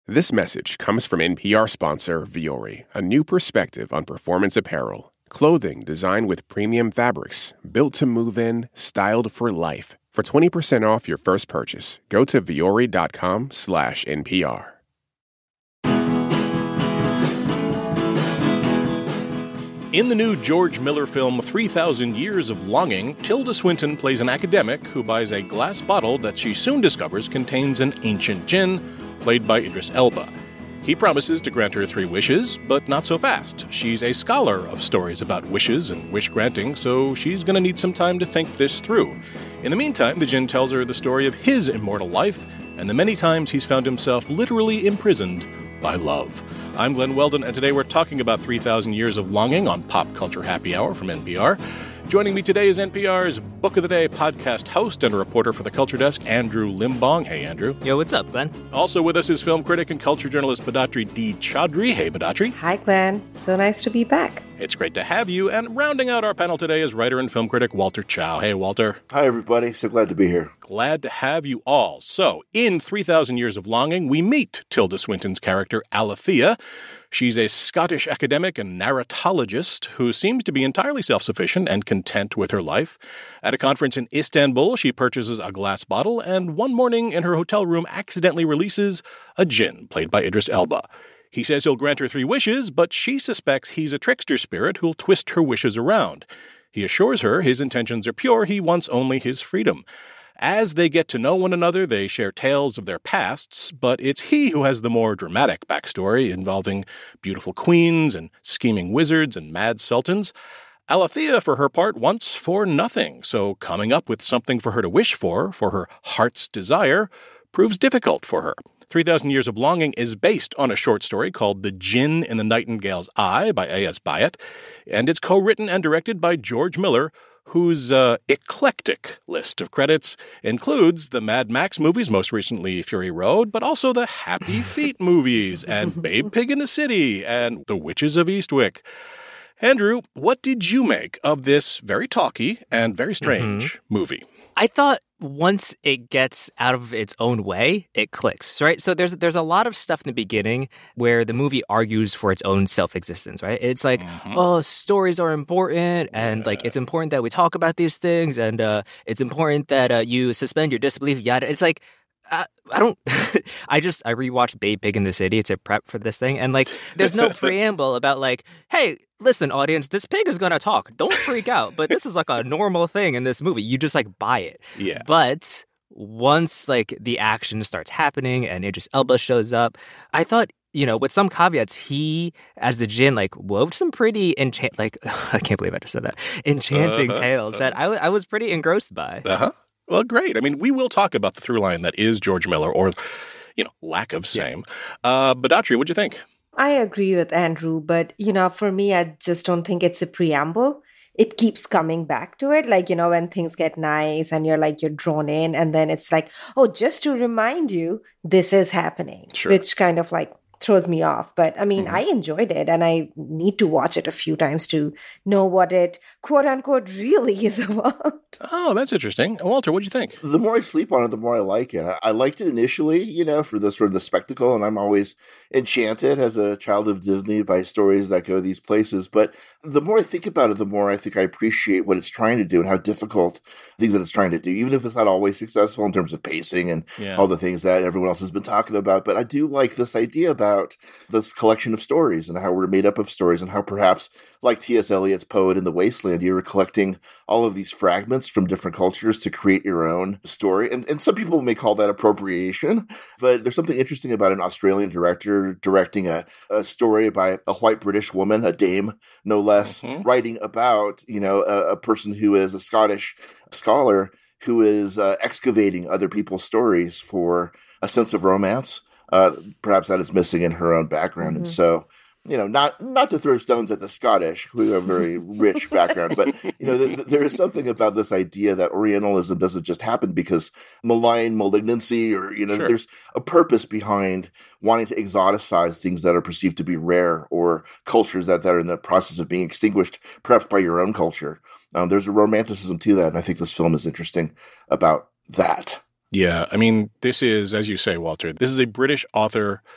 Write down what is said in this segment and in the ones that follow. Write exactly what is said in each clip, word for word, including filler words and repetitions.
This message comes from N P R sponsor Vuori, a new perspective on performance apparel. Clothing designed with premium fabrics, built to move in, styled for life. For twenty percent off your first purchase, go to vuori.com slash NPR. In the new George Miller film three thousand Years of Longing, Tilda Swinton plays an academic who buys a glass bottle that she soon discovers contains an ancient djinn, played by Idris Elba. He promises to grant her three wishes, but not so fast. She's a scholar of stories about wishes and wish-granting, so she's going to need some time to think this through. In the meantime, the djinn tells her the story of his immortal life and the many times he's found himself literally imprisoned by love. I'm Glenn Weldon, and today we're talking about three thousand Years of Longing on Pop Culture Happy Hour from N P R. Joining me today is N P R's Book of the Day podcast host and a reporter for the Culture Desk, Andrew Limbong. Hey, Andrew. Yo, what's up, Glenn? Also with us is film critic and culture journalist Badatri D. Chaudhry. Hey, Badatri. Hi, Glenn. So nice to be back. It's great to have you. And rounding out our panel today is writer and film critic Walter Chow. Hey, Walter. Hi, everybody. So glad to be here. Glad to have you all. So, in three thousand Years of Longing, we meet Tilda Swinton's character, Alethea. She's a Scottish academic and narratologist who seems to be entirely self-sufficient and content with her life. At a conference in Istanbul, she purchases a glass bottle and one morning in her hotel room accidentally releases a djinn, played by Idris Elba. He says he'll grant her three wishes, but she suspects he's a trickster spirit who'll twist her wishes around. He assures her his intentions are pure, he wants only his freedom. As they get to know one another, they share tales of their pasts, but it's he who has the more dramatic backstory involving beautiful queens and scheming wizards and mad sultans. Alethea, for her part, wants for nothing, so coming up with something for her to wish for, for her heart's desire, proves difficult for her. three thousand Years of Longing is based on a short story called The Djinn in the Nightingale's Eye by A S Byatt, and it's co-written and directed by George Miller, whose uh, eclectic list of credits includes the Mad Max movies, most recently Fury Road, but also the Happy Feet movies and Babe Pig in the City and The Witches of Eastwick. Andrew, what did you make of this very talky and very strange mm-hmm. movie? I thought once it gets out of its own way, it clicks, right? So there's there's a lot of stuff in the beginning where the movie argues for its own self-existence, right? It's like, mm-hmm. oh, stories are important, and yeah. like it's important that we talk about these things, and uh, it's important that uh, you suspend your disbelief, yada. It's like, Uh, I don't, I just, I rewatched Babe Pig in the City to prep for this thing. And like, there's no preamble about like, hey, listen, audience, this pig is going to talk. Don't freak out. But this is like a normal thing in this movie. You just like buy it. Yeah. But once like the action starts happening and Idris Elba shows up, I thought, you know, with some caveats, he, as the djinn, like wove some pretty enchant, like, I can't believe I just said that, enchanting uh-huh. tales that I, w- I was pretty engrossed by. Uh-huh. Well, great. I mean, we will talk about the through line that is George Miller, or, you know, lack of same. Yeah. Uh, Badatri, what'd you think? I agree with Andrew, but, you know, for me, I just don't think it's a preamble. It keeps coming back to it. Like, you know, when things get nice and you're like, you're drawn in, and then it's like, oh, just to remind you, this is happening, sure. which kind of like throws me off. But I mean, mm-hmm. I enjoyed it, and I need to watch it a few times to know what it quote unquote really is about. Oh, that's interesting. Walter, what'd you think? The more I sleep on it, the more I like it. I, I liked it initially, you know, for the sort of the spectacle, and I'm always enchanted as a child of Disney by stories that go these places. But the more I think about it, the more I think I appreciate what it's trying to do and how difficult things that it's trying to do, even if it's not always successful in terms of pacing and yeah. all the things that everyone else has been talking about. But I do like this idea about About this collection of stories and how we're made up of stories, and how perhaps, like T S Eliot's Poet in the Wasteland, you're collecting all of these fragments from different cultures to create your own story. And, and some people may call that appropriation, but there's something interesting about an Australian director directing a, a story by a white British woman, a dame, no less, mm-hmm. writing about, you know, a, a person who is a Scottish scholar who is uh, excavating other people's stories for a sense of romance. Uh, perhaps that is missing in her own background. Mm-hmm. And so, you know, not not to throw stones at the Scottish, who have a very rich background, but, you know, th- th- there is something about this idea that Orientalism doesn't just happen because malign malignancy or, you know, sure. there's a purpose behind wanting to exoticize things that are perceived to be rare, or cultures that, that are in the process of being extinguished, perhaps by your own culture. Um, there's a romanticism to that, and I think this film is interesting about that. Yeah, I mean, this is, as you say, Walter, this is a British author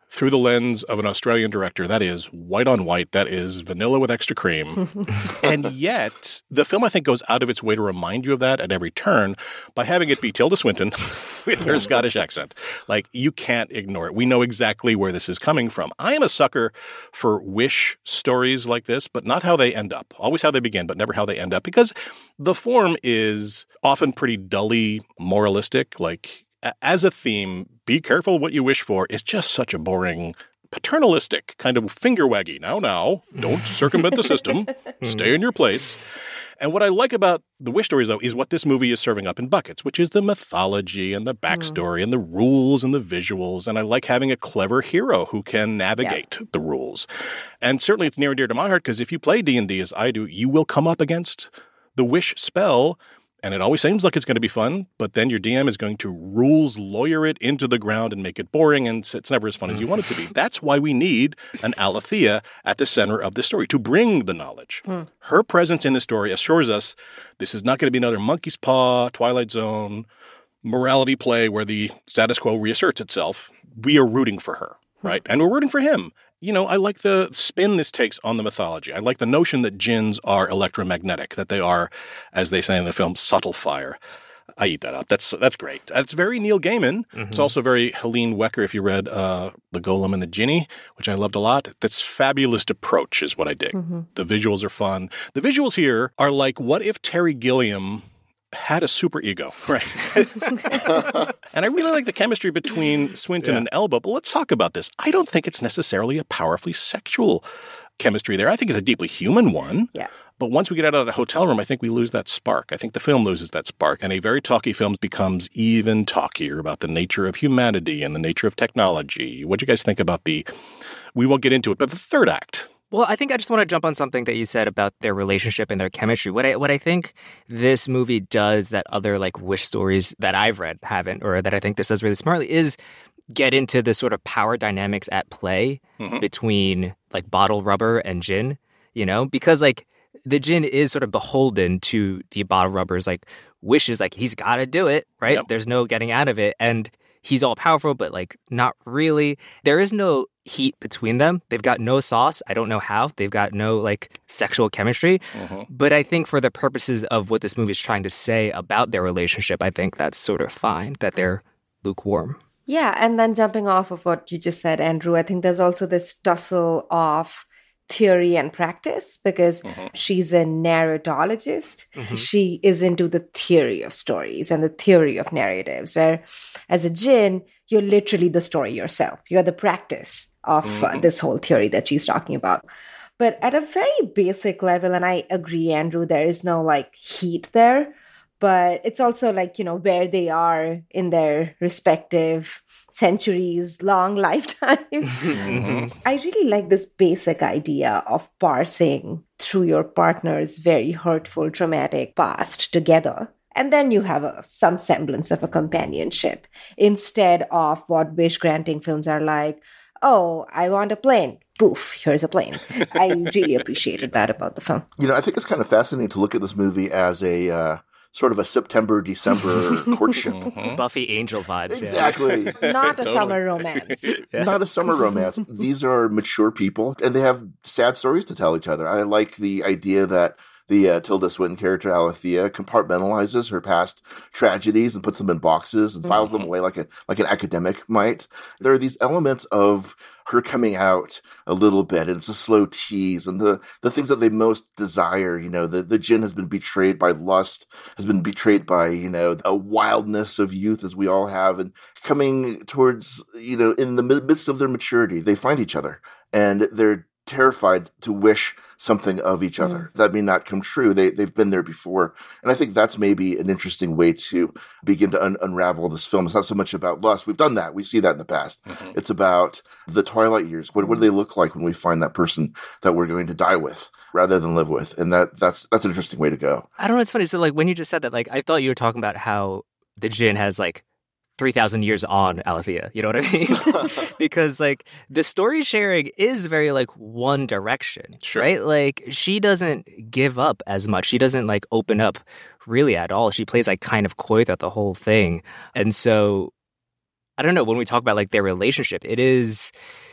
through the lens of an Australian director. That is white on white. That is vanilla with extra cream. And yet, the film, I think, goes out of its way to remind you of that at every turn by having it be Tilda Swinton with her Scottish accent. Like, you can't ignore it. We know exactly where this is coming from. I am a sucker for wish stories like this, but not how they end up. Always how they begin, but never how they end up. Because the form is often pretty dully moralistic. Like, as a theme, be careful what you wish for. It's just such a boring, paternalistic kind of finger waggy. Now, now, don't circumvent the system. Stay in your place. And what I like about the wish stories, though, is what this movie is serving up in buckets, which is the mythology and the backstory mm. and the rules and the visuals. And I like having a clever hero who can navigate yeah. the rules. And certainly it's near and dear to my heart because if you play D and D as I do, you will come up against the wish spell. And it always seems like it's going to be fun, but then your D M is going to rules lawyer it into the ground and make it boring, and it's never as fun as you want it to be. That's why we need an Alethea at the center of the story, to bring the knowledge. Mm. Her presence in the story assures us this is not going to be another Monkey's Paw, Twilight Zone, morality play where the status quo reasserts itself. We are rooting for her, right? Mm. And we're rooting for him. You know, I like the spin this takes on the mythology. I like the notion that djinns are electromagnetic, that they are, as they say in the film, subtle fire. I eat that up. That's that's great. It's very Neil Gaiman. Mm-hmm. It's also very Helene Wecker, if you read uh, The Golem and the Jinni, which I loved a lot. That's fabulous approach is what I dig. Mm-hmm. The visuals are fun. The visuals here are like, what if Terry Gilliam had a super ego, right? And I really like the chemistry between Swinton yeah. and Elba, but let's talk about this. I don't think it's necessarily a powerfully sexual chemistry there. I think it's a deeply human one. Yeah. But once we get out of the hotel room, I think we lose that spark. I think the film loses that spark, and a very talky film becomes even talkier about the nature of humanity and the nature of technology. What do you guys think about the, we won't get into it, but the third act? Well, I think I just want to jump on something that you said about their relationship and their chemistry. What I what I think this movie does that other like wish stories that I've read haven't, or that I think this does really smartly, is get into the sort of power dynamics at play mm-hmm. between like bottle rubber and djinn, you know, because like the djinn is sort of beholden to the bottle rubber's like wishes, like he's got to do it, right? Yep. There's no getting out of it. And he's all powerful, but like not really. There is no heat between them. They've got no sauce. I don't know how. They've got no like sexual chemistry. Mm-hmm. But I think for the purposes of what this movie is trying to say about their relationship, I think that's sort of fine, that they're lukewarm. Yeah. And then jumping off of what you just said, Andrew, I think there's also this tussle of theory and practice because mm-hmm. she's a narratologist. Mm-hmm. She is into the theory of stories and the theory of narratives, where as a djinn, you're literally the story yourself. You're the practice of mm-hmm. uh, this whole theory that she's talking about. But at a very basic level, and I agree, Andrew, there is no like heat there, but it's also like, you know, where they are in their respective centuries, long lifetimes. Mm-hmm. I really like this basic idea of parsing through your partner's very hurtful, traumatic past together. And then you have a, some semblance of a companionship instead of what wish-granting films are like. Oh, I want a plane. Poof, here's a plane. I really appreciated that about the film. You know, I think it's kind of fascinating to look at this movie as a uh, sort of a September, December courtship. Mm-hmm. Buffy Angel vibes. Exactly. Yeah. Not a totally. Summer romance. Yeah. Not a summer romance. These are mature people, and they have sad stories to tell each other. I like the idea that the uh, Tilda Swinton character, Alethea, compartmentalizes her past tragedies and puts them in boxes and files mm-hmm. them away like a like an academic might. There are these elements of her coming out a little bit, and it's a slow tease, and the, the things that they most desire, you know, the, the djinn has been betrayed by lust, has been betrayed by, you know, a wildness of youth as we all have, and coming towards, you know, in the midst of their maturity, they find each other, and they're terrified to wish something of each other. Mm. That may not come true. They, they've been there before. And I think that's maybe an interesting way to begin to un- unravel this film. It's not so much about lust. We've done that. We see that in the past. Mm-hmm. It's about the twilight years. What, what do they look like when we find that person that we're going to die with rather than live with? And that that's that's an interesting way to go. I don't know. It's funny. So like when you just said that, like I thought you were talking about how the djinn has like three thousand years on Alethea, you know what I mean? Because, like, the story sharing is very, like, one direction, sure. right? Like, she doesn't give up as much. She doesn't, like, open up really at all. She plays, like, kind of coy throughout the whole thing. And so I don't know, when we talk about like their relationship, it is,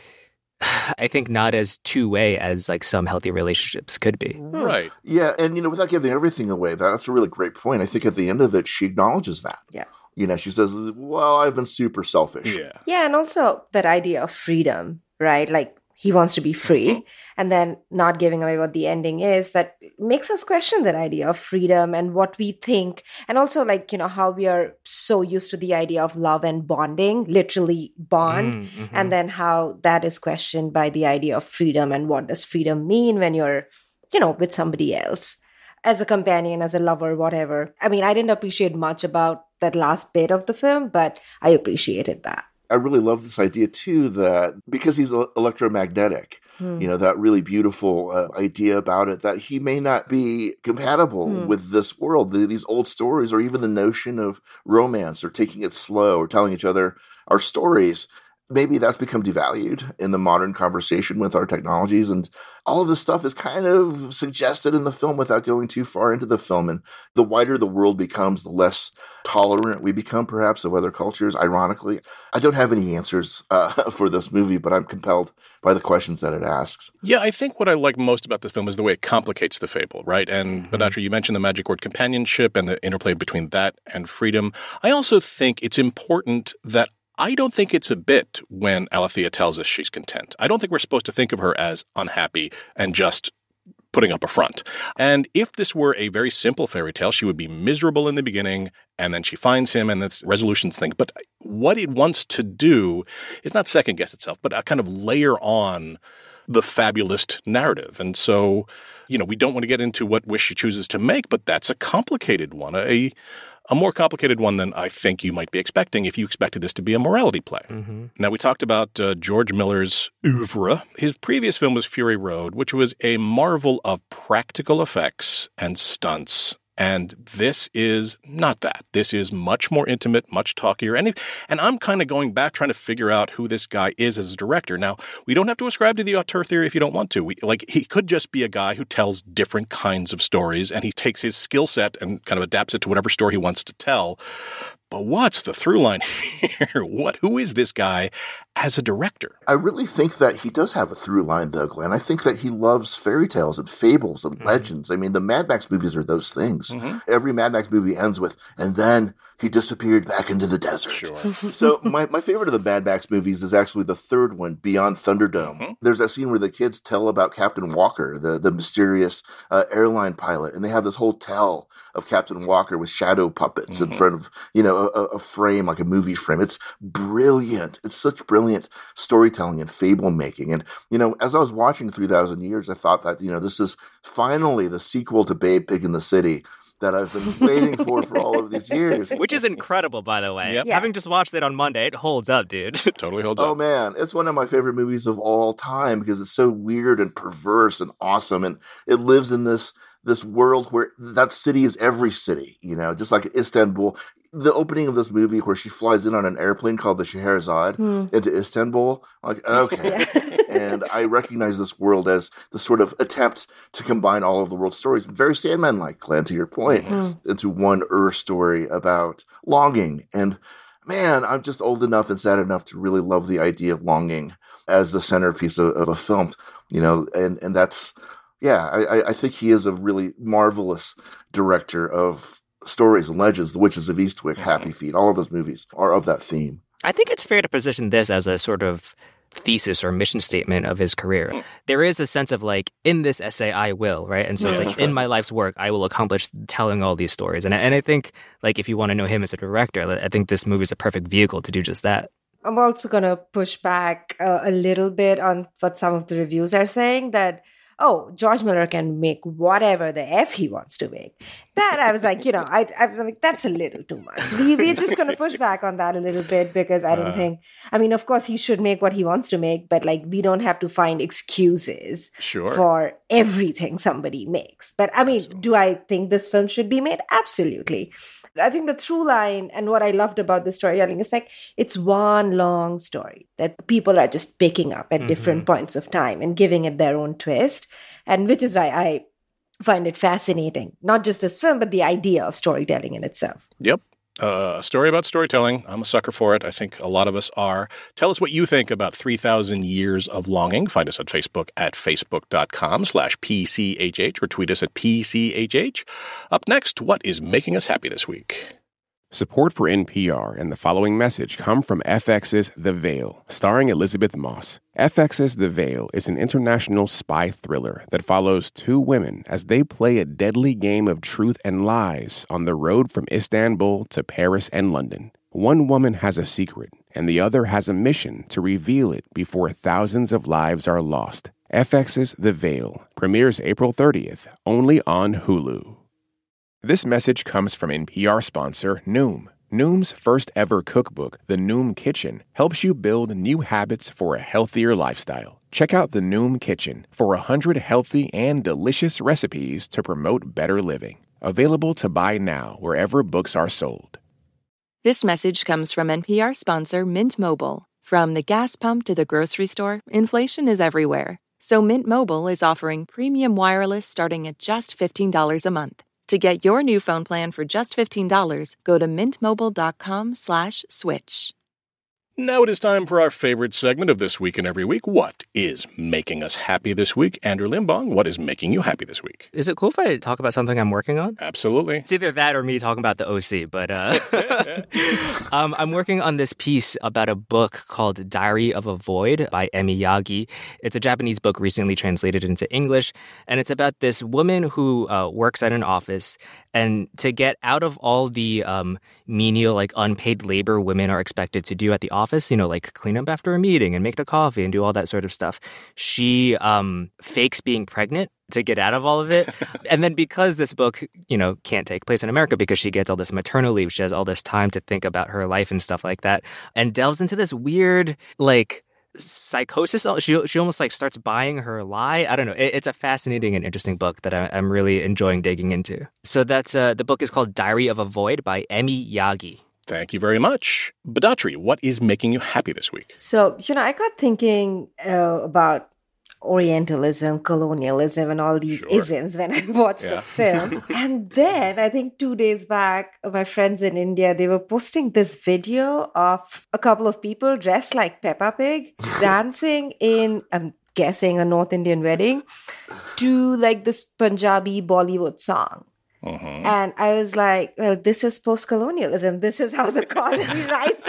I think, not as two-way as like some healthy relationships could be. Right. Yeah, and you know, without giving everything away, that's a really great point. I think at the end of it, she acknowledges that. Yeah. You know, she says, well, I've been super selfish. Yeah. Yeah, and also that idea of freedom, right? Like he wants to be free, mm-hmm. and then not giving away what the ending is, that makes us question that idea of freedom and what we think. And also, like, you know, how we are so used to the idea of love and bonding, literally bond, Mm-hmm. and then how that is questioned by the idea of freedom and what does freedom mean when you're, you know, with somebody else as a companion, as a lover, whatever. I mean, I didn't appreciate much about that last bit of the film, but I appreciated that. I really love this idea, too, that because he's electromagnetic, hmm. you know, that really beautiful uh, idea about it, that he may not be compatible hmm. with this world, the, these old stories, or even the notion of romance or taking it slow or telling each other our stories. Maybe that's become devalued in the modern conversation with our technologies. And all of this stuff is kind of suggested in the film without going too far into the film. And the wider the world becomes, the less tolerant we become, perhaps, of other cultures, ironically. I don't have any answers uh, for this movie, but I'm compelled by the questions that it asks. Yeah, I think what I like most about the film is the way it complicates the fable, right? And mm-hmm. Badatra, you mentioned the magic word companionship and the interplay between that and freedom. I also think it's important that I don't think it's a bit when Alethea tells us she's content. I don't think we're supposed to think of her as unhappy and just putting up a front. And if this were a very simple fairy tale, she would be miserable in the beginning, and then she finds him, and that's resolutions thing. But what it wants to do is not second-guess itself, but kind of layer on the fabulist narrative. And so, you know, we don't want to get into what wish she chooses to make, but that's a complicated one, a A more complicated one than I think you might be expecting if you expected this to be a morality play. Mm-hmm. Now, we talked about uh, George Miller's oeuvre. His previous film was Fury Road, which was a marvel of practical effects and stunts. And this is not that. This is much more intimate, much talkier. And, if, and I'm kind of going back trying to figure out who this guy is as a director. Now, we don't have to ascribe to the auteur theory if you don't want to. We, like, he could just be a guy who tells different kinds of stories, and he takes his skill set and kind of adapts it to whatever story he wants to tell. But what's the through line here? What? Who is this guy as a director? I really think that he does have a through line, though, Glenn. I think that he loves fairy tales and fables and mm-hmm. legends. I mean, the Mad Max movies are those things. Mm-hmm. Every Mad Max movie ends with, and then he disappeared back into the desert. Sure. So my, my favorite of the Mad Max movies is actually the third one, Beyond Thunderdome. Mm-hmm. There's that scene where the kids tell about Captain Walker, the, the mysterious uh, airline pilot, and they have this whole tell of Captain Walker with shadow puppets mm-hmm. in front of, you know, a, a frame, like a movie frame. It's brilliant. It's such brilliant storytelling and fable making. And, you know, as I was watching three thousand Years, I thought that, you know, this is finally the sequel to Babe, Pig in the City that I've been waiting for for all of these years. Which is incredible, by the way. Yep. Yeah. Having just watched it on Monday, it holds up, dude. Totally holds oh, up. Oh, man. It's one of my favorite movies of all time because it's so weird and perverse and awesome. And it lives in this this world where that city is every city, you know, just like Istanbul. The opening of this movie where she flies in on an airplane called the Scheherazade mm. into Istanbul, like, okay. And I recognize this world as the sort of attempt to combine all of the world's stories, very Sandman-like, Glenn, to your point, mm. into one Ur story about longing. And man, I'm just old enough and sad enough to really love the idea of longing as the centerpiece of, of a film, you know, and, and that's, yeah, I, I think he is a really marvelous director of stories and legends. The Witches of Eastwick, Happy Feet, all of those movies are of that theme. I think it's fair to position this as a sort of thesis or mission statement of his career. There is a sense of like, in this essay, I will, right? And so yeah, like in my life's work, I will accomplish telling all these stories. And, and I think like if you want to know him as a director, I think this movie is a perfect vehicle to do just that. I'm also going to push back uh, a little bit on what some of the reviews are saying, that oh, George Miller can make whatever the F he wants to make. That, I was like, you know, I, I was like, that's a little too much. We, we're just going to push back on that a little bit because I don't uh, think, I mean, of course, he should make what he wants to make, but like, we don't have to find excuses sure. for everything somebody makes. But I mean, do I think this film should be made? Absolutely. I think the through line and what I loved about the storytelling is like, it's one long story that people are just picking up at mm-hmm. different points of time and giving it their own twist. And which is why I find it fascinating. Not just this film, but the idea of storytelling in itself. Yep. Uh, a story about storytelling. I'm a sucker for it. I think a lot of us are. Tell us what you think about three thousand Years of Longing. Find us on Facebook at facebook.com slash PCHH or tweet us at P C H H. Up next, what is making us happy this week? Support for N P R and the following message come from F X's The Veil, starring Elizabeth Moss. F X's The Veil is an international spy thriller that follows two women as they play a deadly game of truth and lies on the road from Istanbul to Paris and London. One woman has a secret, and the other has a mission to reveal it before thousands of lives are lost. F X's The Veil premieres April thirtieth, only on Hulu. This message comes from N P R sponsor Noom. Noom's first ever cookbook, The Noom Kitchen, helps you build new habits for a healthier lifestyle. Check out The Noom Kitchen for one hundred healthy and delicious recipes to promote better living. Available to buy now wherever books are sold. This message comes from N P R sponsor Mint Mobile. From the gas pump to the grocery store, inflation is everywhere. So Mint Mobile is offering premium wireless starting at just fifteen dollars a month. To get your new phone plan for just fifteen dollars, go to mintmobile.com slash switch. Now it is time for our favorite segment of This Week and Every Week. What is making us happy this week? Andrew Limbong, what is making you happy this week? Is it cool if I talk about something I'm working on? Absolutely. It's either that or me talking about the O C, but uh, um, I'm working on this piece about a book called Diary of a Void by Emi Yagi. It's a Japanese book recently translated into English, and it's about this woman who uh, works at an office, and to get out of all the um, menial, like unpaid labor women are expected to do at the office, office, you know, like clean up after a meeting and make the coffee and do all that sort of stuff. She um, fakes being pregnant to get out of all of it. And then because this book, you know, can't take place in America because she gets all this maternal leave, she has all this time to think about her life and stuff like that, and delves into this weird, like, psychosis. She she almost like starts buying her lie. I don't know. It, it's a fascinating and interesting book that I, I'm really enjoying digging into. So that's uh, the book is called Diary of a Void by Emi Yagi. Thank you very much. Badatri, what is making you happy this week? So, you know, I got thinking uh, about Orientalism, colonialism, and all these Sure. isms when I watched Yeah. the film. And then I think two days back, my friends in India, they were posting this video of a couple of people dressed like Peppa Pig dancing in, I'm guessing, a North Indian wedding to like this Punjabi Bollywood song. Mm-hmm. And I was like, well, this is post-colonialism. This is how the colony writes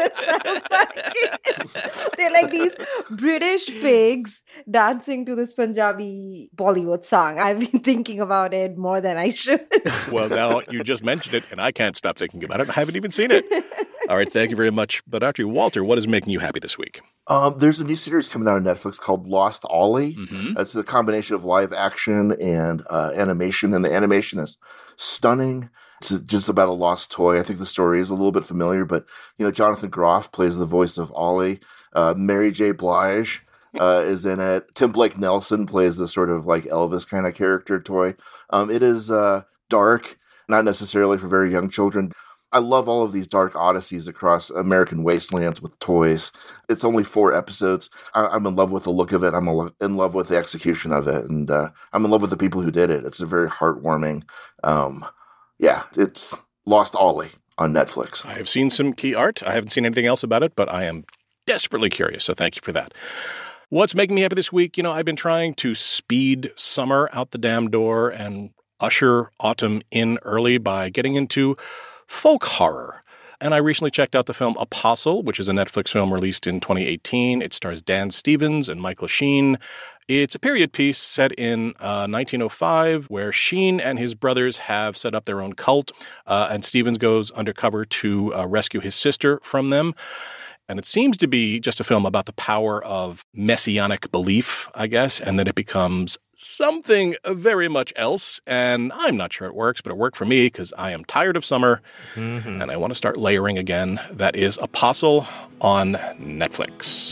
itself. They're like these British pigs dancing to this Punjabi Bollywood song. I've been thinking about it more than I should. Well, now you just mentioned it, and I can't stop thinking about it. I haven't even seen it. All right, thank you very much. Badatri, Walter, what is making you happy this week? Um, there's a new series coming out on Netflix called Lost Ollie. Mm-hmm. It's a combination of live action and uh, animation, and the animation is stunning. It's just about a lost toy. I think the story is a little bit familiar, but you know, Jonathan Groff plays the voice of Ollie. Uh, Mary J. Blige uh, is in it. Tim Blake Nelson plays the sort of like Elvis kind of character toy. Um, it is uh, dark, not necessarily for very young children. I love all of these dark odysseys across American wastelands with toys. It's only four episodes. I- I'm in love with the look of it. I'm in love with the execution of it. And uh, I'm in love with the people who did it. It's a very heartwarming. Um, yeah, it's Lost Ollie on Netflix. I have seen some key art. I haven't seen anything else about it, but I am desperately curious. So thank you for that. What's making me happy this week? You know, I've been trying to speed summer out the damn door and usher autumn in early by getting into folk horror. And I recently checked out the film Apostle, which is a Netflix film released in twenty eighteen. It stars Dan Stevens and Michael Sheen. It's a period piece set in uh, nineteen oh five, where Sheen and his brothers have set up their own cult, uh, and Stevens goes undercover to uh, rescue his sister from them. And it seems to be just a film about the power of messianic belief, I guess, and then it becomes something very much else. And I'm not sure it works, but it worked for me because I am tired of summer Mm-hmm. and I want to start layering again. That is Apostle on Netflix.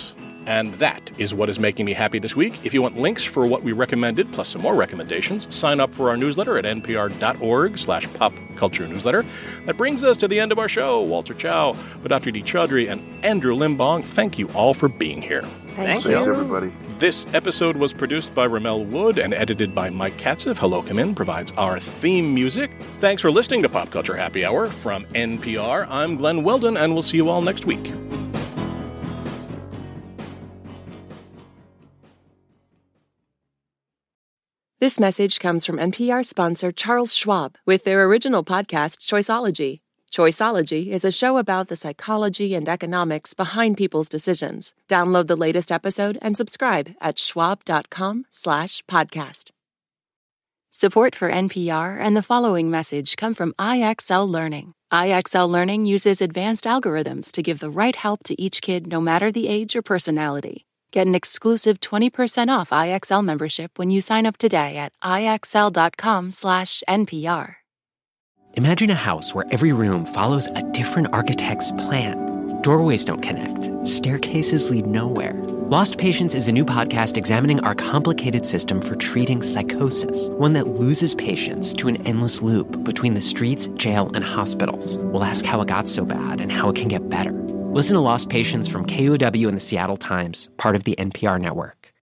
And that is what is making me happy this week. If you want links for what we recommended, plus some more recommendations, sign up for our newsletter at npr.org slash pop culture newsletter. That brings us to the end of our show. Walter Chow, Doctor D. Chaudhry, and Andrew Limbong, thank you all for being here. Thank Thanks, you. everybody. This episode was produced by Ramel Wood and edited by Mike Katzev. Hello Come In provides our theme music. Thanks for listening to Pop Culture Happy Hour from N P R. I'm Glenn Weldon, and we'll see you all next week. This message comes from N P R sponsor Charles Schwab with their original podcast, Choiceology. Choiceology is a show about the psychology and economics behind people's decisions. Download the latest episode and subscribe at schwab.com slash podcast. Support for N P R and the following message come from I X L Learning. I X L Learning uses advanced algorithms to give the right help to each kid no matter the age or personality. Get an exclusive twenty percent off I X L membership when you sign up today at ixl.com slash NPR. Imagine a house where every room follows a different architect's plan. Doorways don't connect. Staircases lead nowhere. Lost Patients is a new podcast examining our complicated system for treating psychosis, one that loses patients to an endless loop between the streets, jail, and hospitals. We'll ask how it got so bad and how it can get better. Listen to Lost Patients from K O W and the Seattle Times, part of the N P R network.